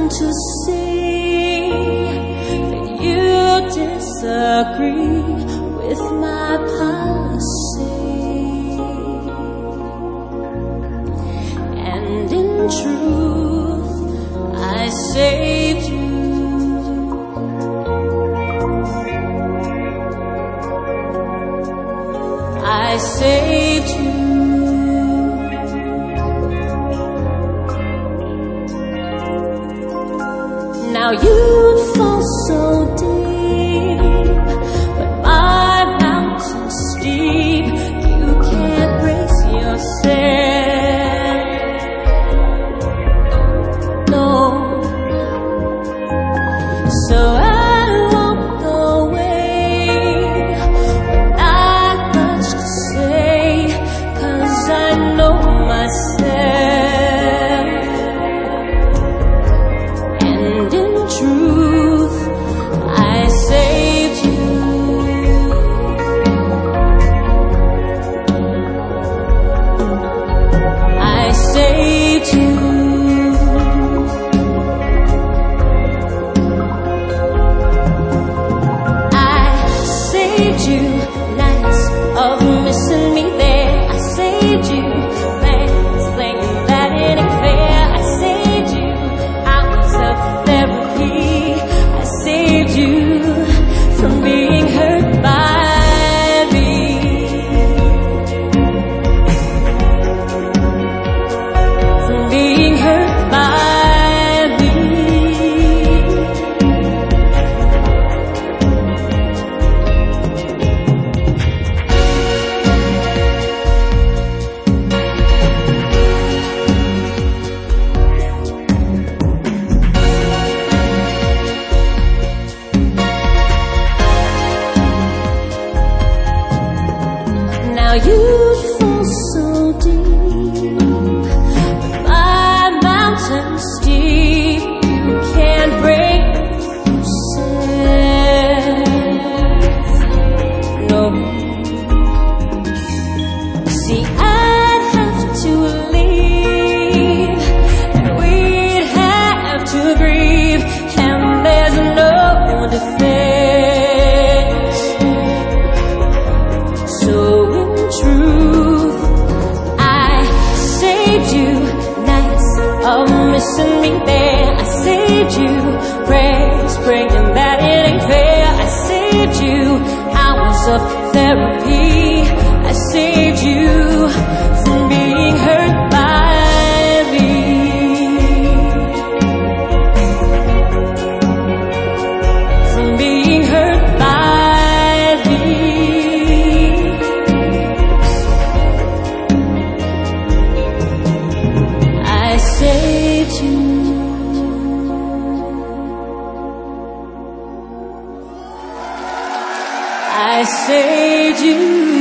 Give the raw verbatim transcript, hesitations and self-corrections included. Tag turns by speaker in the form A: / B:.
A: to see that you disagree with my policy, and in truth I saved you. I saved you. Now you'd fall so deep, but my mountain's steep. You can't brace yourself. No. So I walk away with not much to say, 'cause I know myself. And in truth, I saved you. I saved you. I saved you nights of missing me there. I saved you plans thinking that it ain't fair. I saved you hours of therapy. I saved you from being hurt by me. From being hurt by me. Now you'd fall so deep, but my mountain's steep. You can't break yourself. No. See, I'd have to leave, and we'd have to grieve, and there's no defense. So truth, I saved you nights of missing me there. I saved you prayers praying that it ain't fair. I saved you hours of therapy. I saved you from being hurt by me. From being hurt by me. I saved you. I saved you.